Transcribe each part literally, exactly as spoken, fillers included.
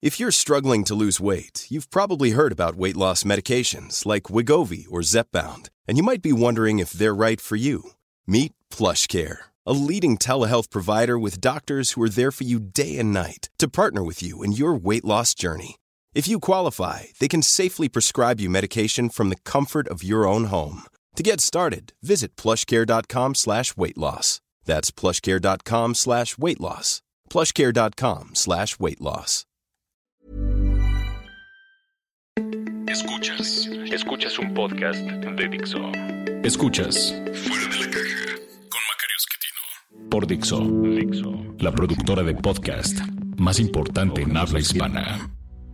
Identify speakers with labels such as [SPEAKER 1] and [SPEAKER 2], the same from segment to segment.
[SPEAKER 1] If you're struggling to lose weight, you've probably heard about weight loss medications like Wegovy or Zepbound, and you might be wondering if they're right for you. Meet PlushCare, a leading telehealth provider with doctors who are there for you day and night to partner with you in your weight loss journey. If you qualify, they can safely prescribe you medication from the comfort of your own home. To get started, visit plushcare.com slash weight loss. That's plushcare.com slash weight loss. plushcare.com slash weight loss.
[SPEAKER 2] Escuchas, escuchas un podcast de Dixo. Escuchas Fuera de la Caja con Macario Esquetino por Dixo, Dixo, la productora de podcast más importante en habla hispana.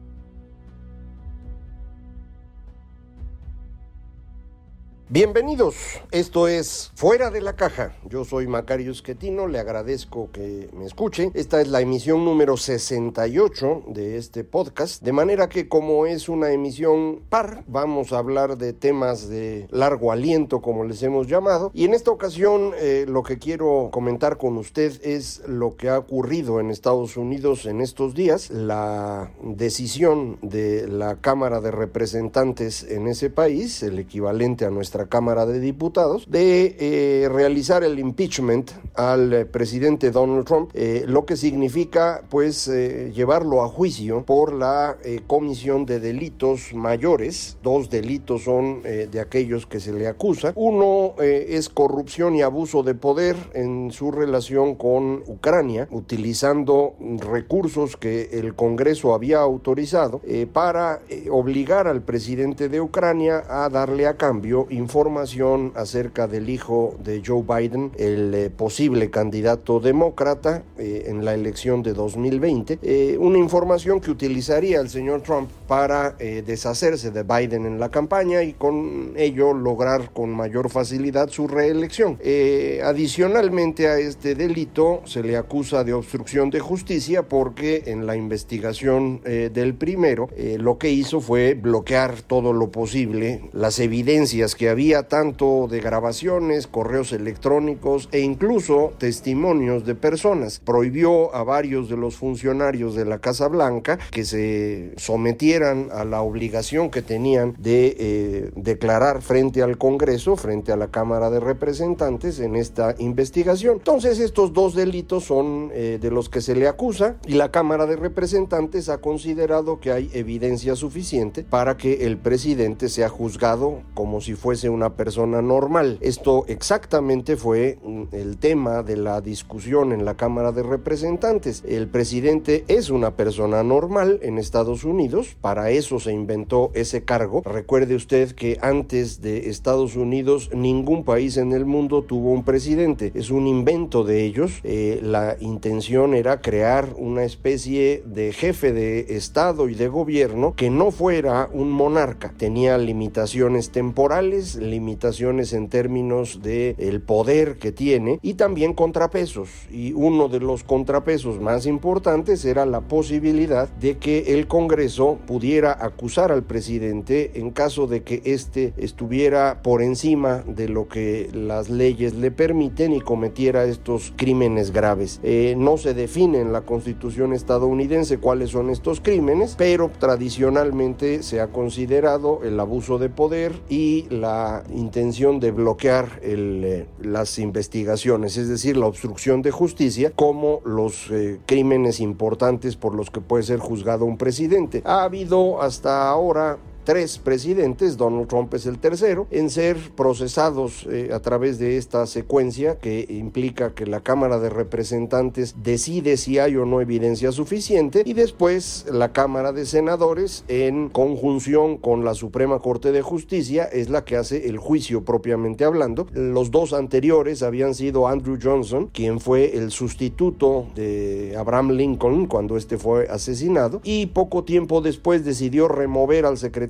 [SPEAKER 3] Bienvenidos, esto es Fuera de la Caja. Yo soy Macario Esquetino, le agradezco que me escuche. Esta es la emisión número sesenta y ocho de este podcast, de manera que como es una emisión par, vamos a hablar de temas de largo aliento, como les hemos llamado. Y en esta ocasión eh, lo que quiero comentar con usted es lo que ha ocurrido en Estados Unidos en estos días, la decisión de la Cámara de Representantes en ese país, el equivalente a nuestra Cámara de Diputados, de eh, realizar el impeachment al eh, presidente Donald Trump, eh, lo que significa pues eh, llevarlo a juicio por la eh, comisión de delitos mayores. Dos delitos son eh, de aquellos que se le acusa. Uno eh, es corrupción y abuso de poder en su relación con Ucrania, utilizando recursos que el Congreso había autorizado eh, para eh, obligar al presidente de Ucrania a darle a cambio información acerca del hijo de Joe Biden, el eh, posible candidato demócrata eh, en la elección de dos mil veinte, eh, una información que utilizaría el señor Trump para eh, deshacerse de Biden en la campaña y con ello lograr con mayor facilidad su reelección. Eh, adicionalmente a este delito se le acusa de obstrucción de justicia porque en la investigación eh, del primero eh, lo que hizo fue bloquear todo lo posible las evidencias que había tanto de grabaciones, correos electrónicos e incluso testimonios de personas. Prohibió a varios de los funcionarios de la Casa Blanca que se sometieran a la obligación que tenían de eh, declarar frente al Congreso, frente a la Cámara de Representantes en esta investigación. Entonces estos dos delitos son eh, de los que se le acusa y la Cámara de Representantes ha considerado que hay evidencia suficiente para que el presidente sea juzgado como si fuese una persona normal. Esto exactamente fue el tema de la discusión en la Cámara de Representantes. El presidente es una persona normal en Estados Unidos, para eso se inventó ese cargo. Recuerde usted que antes de Estados Unidos ningún país en el mundo tuvo un presidente, es un invento de ellos. Eh, la intención era crear una especie de jefe de Estado y de gobierno que no fuera un monarca, tenía limitaciones temporales, limitaciones en términos de el poder que tiene y también contrapesos, y uno de los contrapesos más importantes era la posibilidad de que el Congreso pudiera acusar al presidente en caso de que éste estuviera por encima de lo que las leyes le permiten y cometiera estos crímenes graves. Eh, no se define en la Constitución estadounidense cuáles son estos crímenes, pero tradicionalmente se ha considerado el abuso de poder y la intención de bloquear el, eh, las investigaciones, es decir, la obstrucción de justicia, como los eh, crímenes importantes por los que puede ser juzgado un presidente. Ha habido hasta ahora tres presidentes, Donald Trump es el tercero, en ser procesados eh, a través de esta secuencia que implica que la Cámara de Representantes decide si hay o no evidencia suficiente y después la Cámara de Senadores, en conjunción con la Suprema Corte de Justicia, es la que hace el juicio propiamente hablando. Los dos anteriores habían sido Andrew Johnson, quien fue el sustituto de Abraham Lincoln cuando este fue asesinado, y poco tiempo después decidió remover al secretario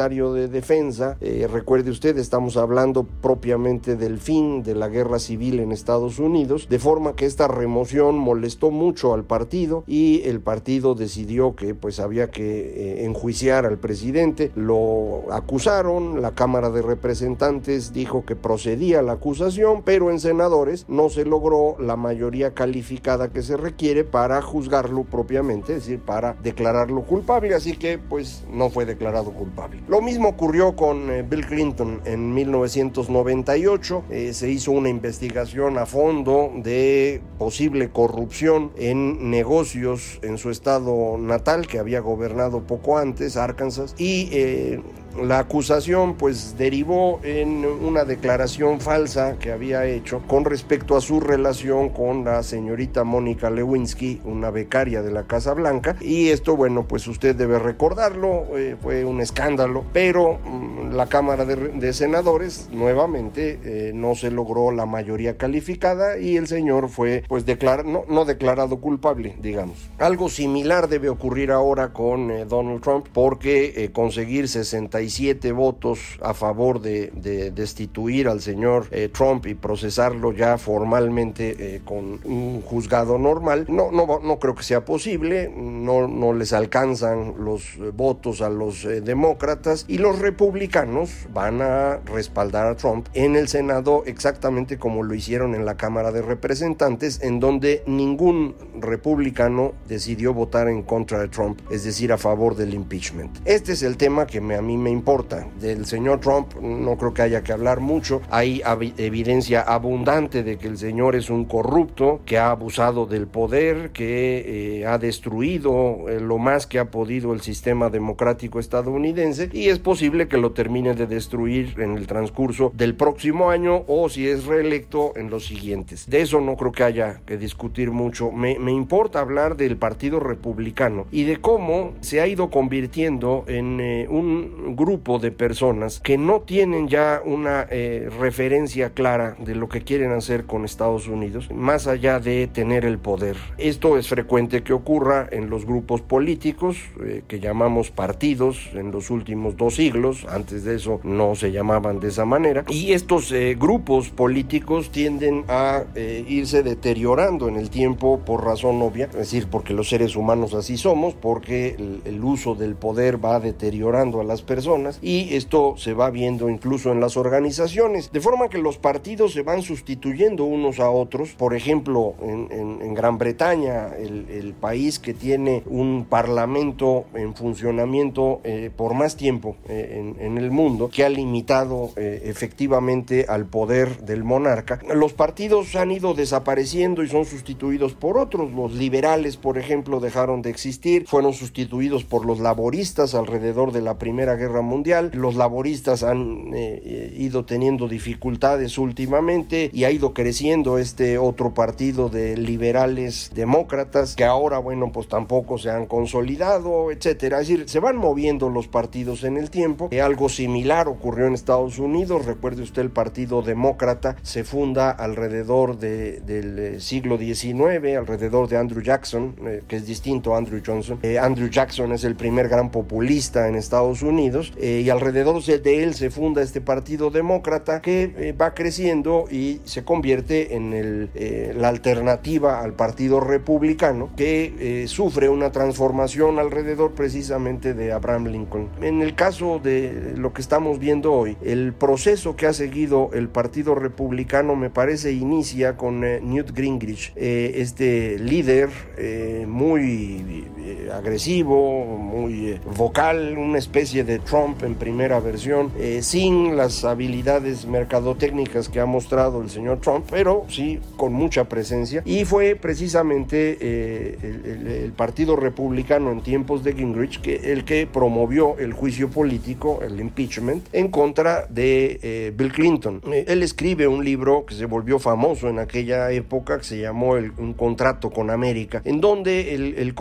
[SPEAKER 3] secretario de Defensa. Eh, recuerde usted, estamos hablando propiamente del fin de la guerra civil en Estados Unidos, de forma que esta remoción molestó mucho al partido y el partido decidió que pues había que eh, enjuiciar al presidente. Lo acusaron, la Cámara de Representantes dijo que procedía la acusación, pero en senadores no se logró la mayoría calificada que se requiere para juzgarlo propiamente, es decir, para declararlo culpable, así que pues no fue declarado culpable. Lo mismo ocurrió con eh, Bill Clinton en mil novecientos noventa y ocho, eh, se hizo una investigación a fondo de posible corrupción en negocios en su estado natal, que había gobernado poco antes, Arkansas, y eh, la acusación pues derivó en una declaración falsa que había hecho con respecto a su relación con la señorita Mónica Lewinsky, una becaria de la Casa Blanca, y esto, bueno, pues usted debe recordarlo, eh, fue un escándalo, pero mmm, la Cámara de, de Senadores nuevamente eh, no se logró la mayoría calificada y el señor fue pues declar no, no declarado culpable, digamos. Algo similar debe ocurrir ahora con eh, Donald Trump, porque eh, conseguir sesenta y siete votos a favor de, de destituir al señor eh, Trump y procesarlo ya formalmente eh, con un juzgado normal, no, no, no creo que sea posible, no, no les alcanzan los eh, votos a los eh, demócratas, y los republicanos van a respaldar a Trump en el Senado exactamente como lo hicieron en la Cámara de Representantes, en donde ningún republicano decidió votar en contra de Trump, es decir, a favor del impeachment. Este es el tema que me, a mí me importa. Del señor Trump no creo que haya que hablar mucho. Hay evidencia abundante de que el señor es un corrupto, que ha abusado del poder, que eh, ha destruido eh, lo más que ha podido el sistema democrático estadounidense, y es posible que lo termine de destruir en el transcurso del próximo año o, si es reelecto, en los siguientes. De eso no creo que haya que discutir mucho. Me, me importa hablar del Partido Republicano y de cómo se ha ido convirtiendo en eh, un grupo de personas que no tienen ya una eh, referencia clara de lo que quieren hacer con Estados Unidos, más allá de tener el poder. Esto es frecuente que ocurra en los grupos políticos eh, que llamamos partidos en los últimos dos siglos. Antes de eso no se llamaban de esa manera, y estos eh, grupos políticos tienden a eh, irse deteriorando en el tiempo por razón obvia, es decir, porque los seres humanos así somos, porque el, el uso del poder va deteriorando a las personas, y esto se va viendo incluso en las organizaciones, de forma que los partidos se van sustituyendo unos a otros. Por ejemplo, en, en, en Gran Bretaña, el, el país que tiene un parlamento en funcionamiento eh, por más tiempo eh, en, en el mundo, que ha limitado eh, efectivamente al poder del monarca, los partidos han ido desapareciendo y son sustituidos por otros. Los liberales, por ejemplo, dejaron de existir, fueron sustituidos por los laboristas alrededor de la Primera Guerra Mundial. Los laboristas han eh, ido teniendo dificultades últimamente y ha ido creciendo este otro partido de liberales demócratas, que ahora, bueno, pues tampoco se han consolidado, etcétera. Es decir, se van moviendo los partidos en el tiempo. Eh, algo similar ocurrió en Estados Unidos. Recuerde usted, el Partido Demócrata se funda alrededor de, del siglo diecinueve, alrededor de Andrew Jackson, eh, que es distinto a Andrew Johnson. Eh, Andrew Jackson es el primer gran populista en Estados Unidos, eh, y alrededor de él se funda este Partido Demócrata, que eh, va creciendo y se convierte en el, eh, la alternativa al Partido Republicano, que eh, sufre una transformación alrededor precisamente de Abraham Lincoln. En el caso de lo que estamos viendo hoy, el proceso que ha seguido el Partido Republicano me parece inicia con eh, Newt Gingrich, eh, este líder eh, muy eh, agresivo, muy eh, vocal, una especie de Trump en primera versión, eh, sin las habilidades mercadotécnicas que ha mostrado el señor Trump, pero sí con mucha presencia, y fue precisamente eh, el, el, el Partido Republicano en tiempos de Gingrich que, el que promovió el juicio político, el impeachment, en contra de eh, Bill Clinton. Eh, él escribe un libro que se volvió famoso en aquella época, que se llamó el, Un contrato con América, en donde el, el compromiso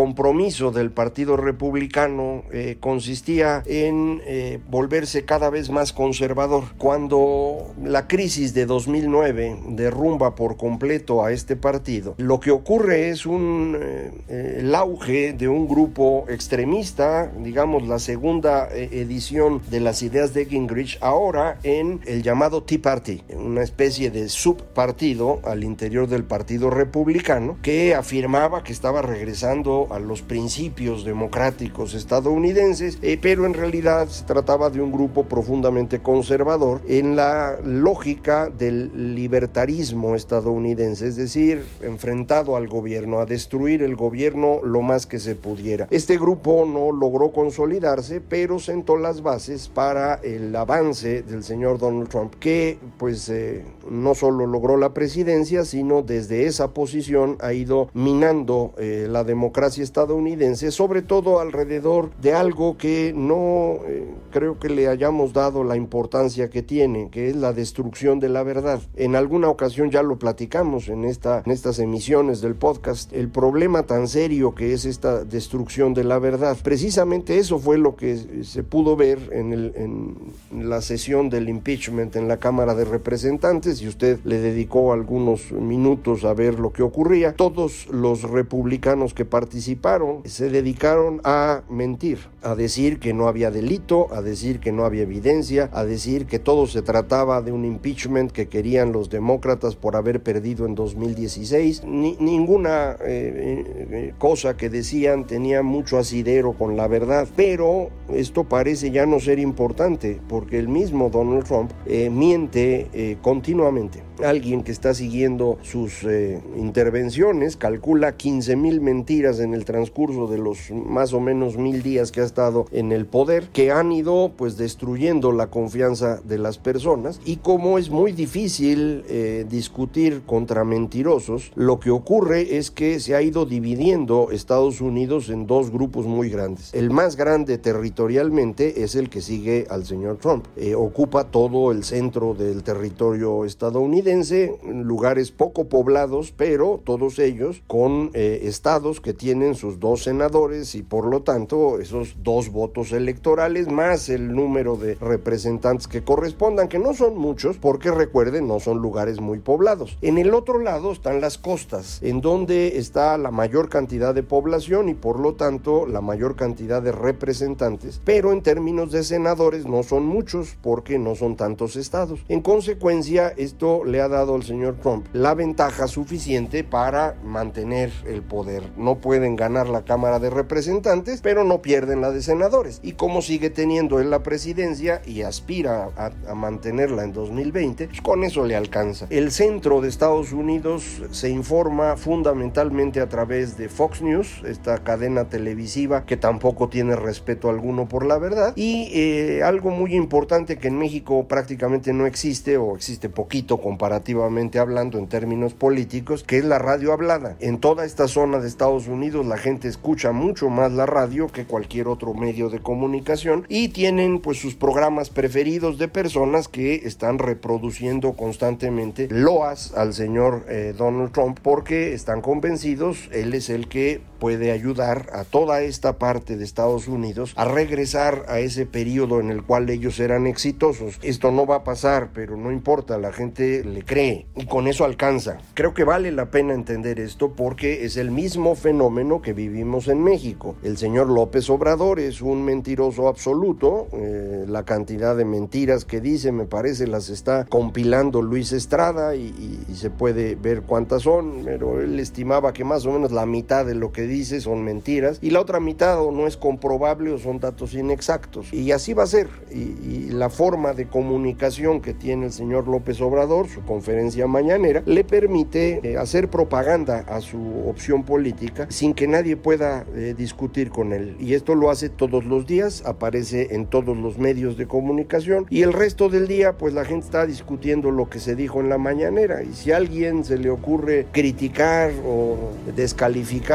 [SPEAKER 3] compromiso del Partido Republicano eh, consistía en eh, volverse cada vez más conservador. Cuando la crisis de dos mil nueve derrumba por completo a este partido, lo que ocurre es un, eh, el auge de un grupo extremista, digamos la segunda eh, edición de las ideas de Gingrich, ahora en el llamado Tea Party, una especie de subpartido al interior del Partido Republicano que afirmaba que estaba regresando a los principios democráticos estadounidenses, eh, pero en realidad se trataba de un grupo profundamente conservador en la lógica del libertarismo estadounidense, es decir, enfrentado al gobierno, a destruir el gobierno lo más que se pudiera. Este grupo no logró consolidarse, pero sentó las bases para el avance del señor Donald Trump, que pues eh, no solo logró la presidencia, sino desde esa posición ha ido minando eh, la democracia estadounidense, sobre todo alrededor de algo que no eh, creo que le hayamos dado la importancia que tiene, que es la destrucción de la verdad. En alguna ocasión ya lo platicamos en, esta, en estas emisiones del podcast, el problema tan serio que es esta destrucción de la verdad. Precisamente eso fue lo que se pudo ver en, el, en la sesión del impeachment en la Cámara de Representantes, y usted le dedicó algunos minutos a ver lo que ocurría. Todos los republicanos que participaron se dedicaron a mentir, a decir que no había delito, a decir que no había evidencia, a decir que todo se trataba de un impeachment que querían los demócratas por haber perdido en dos mil dieciséis. Ni, ninguna eh, eh, cosa que decían tenía mucho asidero con la verdad, pero esto parece ya no ser importante porque el mismo Donald Trump eh, miente eh, continuamente. Alguien que está siguiendo sus eh, intervenciones calcula quince mil mentiras en el transcurso de los más o menos mil días que ha estado en el poder, que han ido pues destruyendo la confianza de las personas. Y como es muy difícil eh, discutir contra mentirosos, lo que ocurre es que se ha ido dividiendo Estados Unidos en dos grupos muy grandes. El más grande territorialmente es el que sigue al señor Trump. Eh, ocupa todo el centro del territorio estadounidense, lugares poco poblados, pero todos ellos con eh, estados que tienen sus dos senadores y por lo tanto esos dos votos electorales más el número de representantes que correspondan, que no son muchos porque recuerden, no son lugares muy poblados. En el otro lado están las costas, en donde está la mayor cantidad de población y por lo tanto la mayor cantidad de representantes, pero en términos de senadores no son muchos porque no son tantos estados. En consecuencia, esto le ha dado al señor Trump la ventaja suficiente para mantener el poder. No pueden ganar la Cámara de Representantes, pero no pierden la de senadores. Y como sigue teniendo él la presidencia y aspira a, a mantenerla en dos mil veinte, pues con eso le alcanza. El centro de Estados Unidos se informa fundamentalmente a través de Fox News, esta cadena televisiva que tampoco tiene respeto alguno por la verdad, y eh, algo muy importante que en México prácticamente no existe o existe poquito comparativamente hablando en términos políticos, que es la radio hablada. En toda esta zona de Estados Unidos la gente escucha mucho más la radio que cualquier otro medio de comunicación y tienen pues sus programas preferidos de personas que están reproduciendo constantemente loas al señor eh, Donald Trump porque están convencidos, él es el que puede ayudar a toda esta parte de Estados Unidos a regresar a ese periodo en el cual ellos eran exitosos. Esto no va a pasar, pero no importa, la gente le cree y con eso alcanza. Creo que vale la pena entender esto porque es el mismo fenómeno que vivimos en México. El señor López Obrador es un mentiroso absoluto, eh, la cantidad de mentiras que dice me parece las está compilando Luis Estrada y, y, y se puede ver cuántas son, pero él estimaba que más o menos la mitad de lo que dice son mentiras y la otra mitad o no es comprobable o son datos inexactos y así va a ser. Y, y la forma de comunicación que tiene el señor López Obrador, su conferencia mañanera, le permite eh, hacer propaganda a su opción política sin que nadie pueda eh, discutir con él, y esto lo hace todos los días, aparece en todos los medios de comunicación y el resto del día pues la gente está discutiendo lo que se dijo en la mañanera, y si a alguien se le ocurre criticar o descalificar al presidente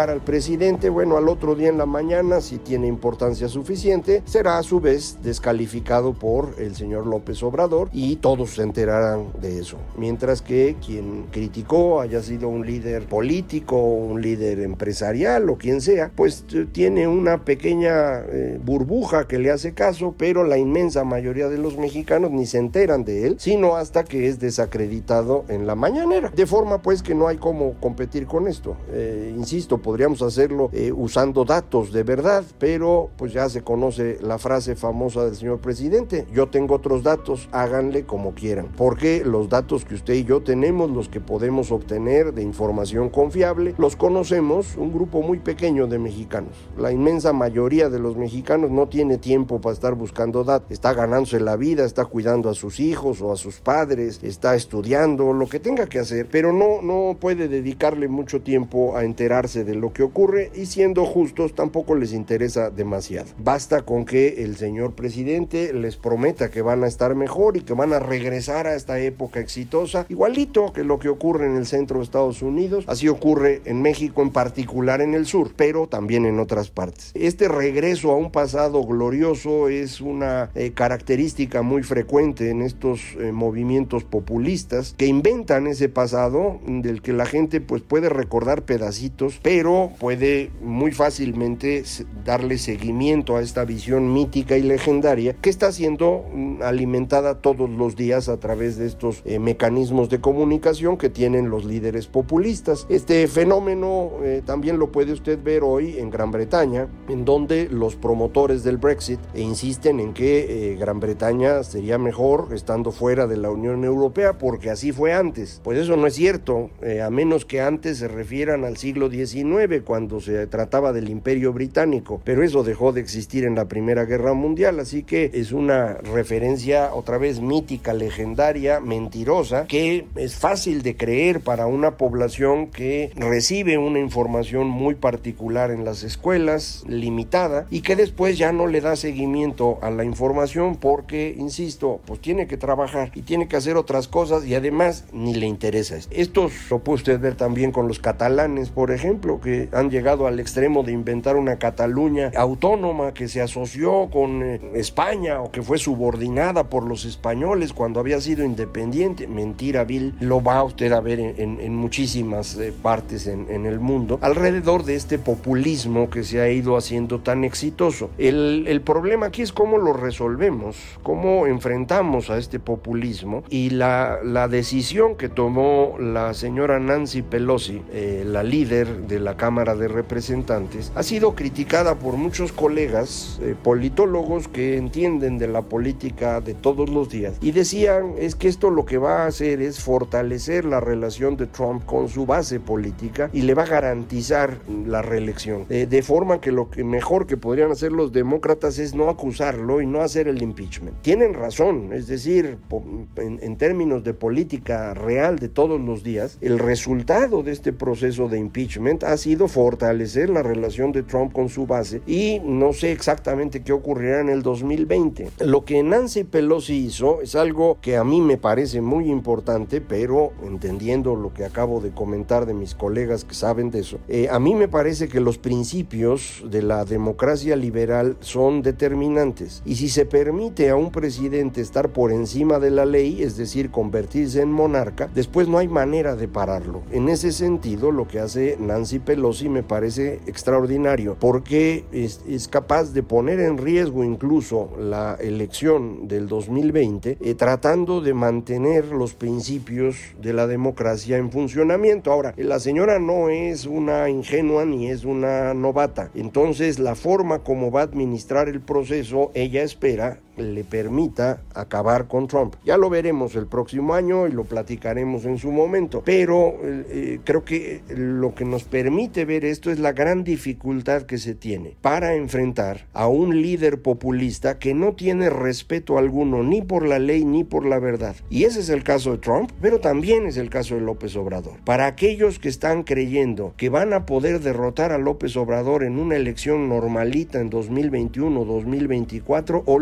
[SPEAKER 3] presidente, bueno, al otro día en la mañana, si tiene importancia suficiente, será a su vez descalificado por el señor López Obrador y todos se enterarán de eso. Mientras que quien criticó haya sido un líder político, un líder empresarial o quien sea, pues tiene una pequeña eh, burbuja que le hace caso, pero la inmensa mayoría de los mexicanos ni se enteran de él, sino hasta que es desacreditado en la mañanera. De forma pues que no hay cómo competir con esto. Eh, insisto, podríamos hacerlo eh, usando datos de verdad, pero pues ya se conoce la frase famosa del señor presidente: yo tengo otros datos, háganle como quieran, porque los datos que usted y yo tenemos, los que podemos obtener de información confiable, los conocemos un grupo muy pequeño de mexicanos. La inmensa mayoría de los mexicanos no tiene tiempo para estar buscando datos, está ganándose la vida, está cuidando a sus hijos o a sus padres, está estudiando, lo que tenga que hacer, pero no, no puede dedicarle mucho tiempo a enterarse de lo que ocurre, y siendo justos tampoco les interesa demasiado. Basta con que el señor presidente les prometa que van a estar mejor y que van a regresar a esta época exitosa, igualito que lo que ocurre en el centro de Estados Unidos. Así ocurre en México, en particular en el sur, pero también en otras partes. Este regreso a un pasado glorioso es una eh, característica muy frecuente en estos eh, movimientos populistas que inventan ese pasado del que la gente pues puede recordar pedacitos, pero puede muy fácilmente darle seguimiento a esta visión mítica y legendaria que está siendo alimentada todos los días a través de estos eh, mecanismos de comunicación que tienen los líderes populistas. Este fenómeno eh, también lo puede usted ver hoy en Gran Bretaña, en donde los promotores del Brexit e insisten en que eh, Gran Bretaña sería mejor estando fuera de la Unión Europea porque así fue antes. Pues eso no es cierto, eh, a menos que antes se refieran al siglo diecinueve, cuando se trataba del Imperio Británico, pero eso dejó de existir en la Primera Guerra Mundial, así que es una referencia otra vez mítica, legendaria, mentirosa, que es fácil de creer para una población que recibe una información muy particular en las escuelas, limitada, y que después ya no le da seguimiento a la información porque, insisto, pues tiene que trabajar y tiene que hacer otras cosas y además ni le interesa. Esto lo puede usted ver también con los catalanes, por ejemplo, que han llegado al extremo de inventar una Cataluña autónoma que se asoció con eh, España o que fue subordinada por los españoles cuando había sido independiente. Mentira vil, lo va usted a ver en, en, en muchísimas eh, partes en, en el mundo, alrededor de este populismo que se ha ido haciendo tan exitoso. El, el problema aquí es cómo lo resolvemos, cómo enfrentamos a este populismo, y la, la decisión que tomó la señora Nancy Pelosi, eh, la líder de la Cámara de Representantes, ha sido criticada por muchos colegas eh, politólogos que entienden de la política de todos los días, y decían es que esto lo que va a hacer es fortalecer la relación de Trump con su base política y le va a garantizar la reelección, eh, de forma que lo que mejor que podrían hacer los demócratas es no acusarlo y no hacer el impeachment. Tienen razón, es decir, en, en términos de política real de todos los días, el resultado de este proceso de impeachment ha sido fortalecer la relación de Trump con su base, y no sé exactamente qué ocurrirá en el dos mil veinte. Lo que Nancy Pelosi hizo es algo que a mí me parece muy importante, pero entendiendo lo que acabo de comentar de mis colegas que saben de eso, eh, a mí me parece que los principios de la democracia liberal son determinantes, y si se permite a un presidente estar por encima de la ley, es decir, convertirse en monarca, después no hay manera de pararlo. En ese sentido, lo que hace Nancy Pelosi me parece extraordinario, porque es, es capaz de poner en riesgo incluso la elección del dos mil veinte, eh, tratando de mantener los principios de la democracia en funcionamiento. Ahora, la señora no es una ingenua ni es una novata, entonces la forma como va a administrar el proceso, ella espera le permita acabar con Trump. Ya lo veremos el próximo año y lo platicaremos en su momento, pero eh, creo que lo que nos permite ver esto es la gran dificultad que se tiene para enfrentar a un líder populista que no tiene respeto alguno ni por la ley ni por la verdad. Y ese es el caso de Trump, pero también es el caso de López Obrador. Para aquellos que están creyendo que van a poder derrotar a López Obrador en una elección normalita en dos mil veintiuno, dos mil veinticuatro, olvídense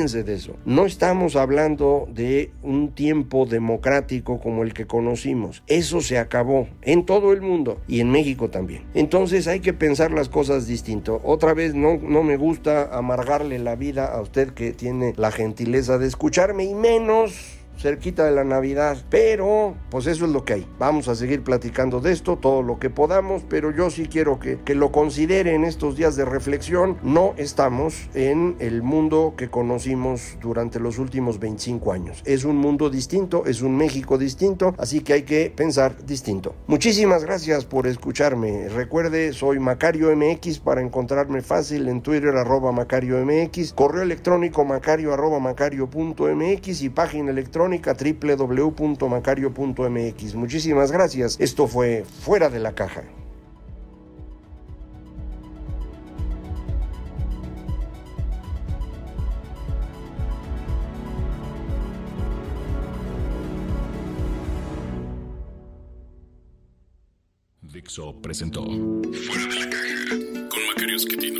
[SPEAKER 3] Olvídense de eso. No estamos hablando de un tiempo democrático como el que conocimos. Eso se acabó en todo el mundo y en México también. Entonces hay que pensar las cosas distinto. Otra vez, no, no me gusta amargarle la vida a usted que tiene la gentileza de escucharme, y menos cerquita de la Navidad, pero pues eso es lo que hay. Vamos a seguir platicando de esto todo lo que podamos, pero yo sí quiero que, que lo considere en estos días de reflexión. No estamos en el mundo que conocimos durante los últimos veinticinco años. Es un mundo distinto, es un México distinto, así que hay que pensar distinto. Muchísimas gracias por escucharme. Recuerde, soy Macario M X, para encontrarme fácil en Twitter, arroba Macario M X, correo electrónico macario arroba macario punto m x y página electrónica doble u doble u doble u punto macario punto m x. Muchísimas gracias. Esto fue Fuera de la Caja.
[SPEAKER 2] Dixo presentó Fuera de la Caja con Macario Schettino.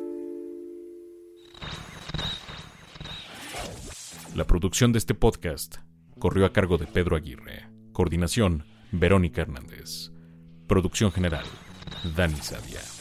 [SPEAKER 2] La producción de este podcast corrió a cargo de Pedro Aguirre. Coordinación, Verónica Hernández. Producción general, Dani Sadia.